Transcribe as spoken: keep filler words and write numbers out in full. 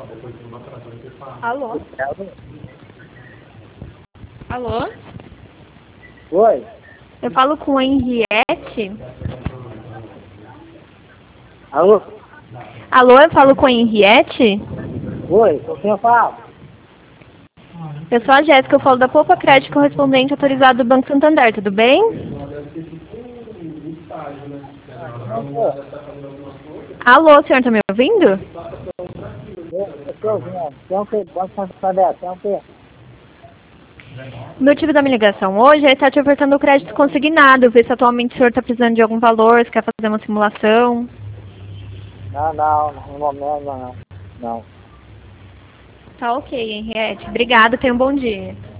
Alô? Alô? Oi? Eu falo com a Henriette? Alô? Alô, eu falo com a Henriette? Oi, com quem eu falo? Eu sou a Jéssica, eu falo da Poupa Crédito, correspondente autorizado do Banco Santander, tudo bem? Alô, senhor, tá me ouvindo? Eu estou ouvindo. Tem o que? Pode saber, tem o quê? O motivo da minha ligação hoje é estar te ofertando o crédito consignado, ver se atualmente o senhor está precisando de algum valor, se quer fazer uma simulação. Não, não, no momento não. Não. Tá ok, Henriette. Obrigada, tenha um bom dia.